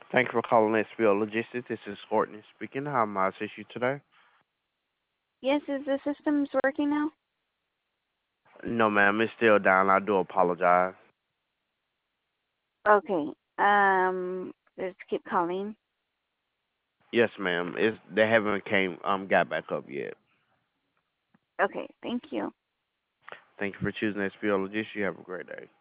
Thank you for calling SPL Logistics. This is Courtney speaking. How may I assist you today? Yes, is the systems working now? No, ma'am, it's still down. I do apologize. Okay. Let's keep calling. Yes, ma'am. They haven't got back up yet. Okay, thank you. Thank you for choosing SPL Logistics. You have a great day.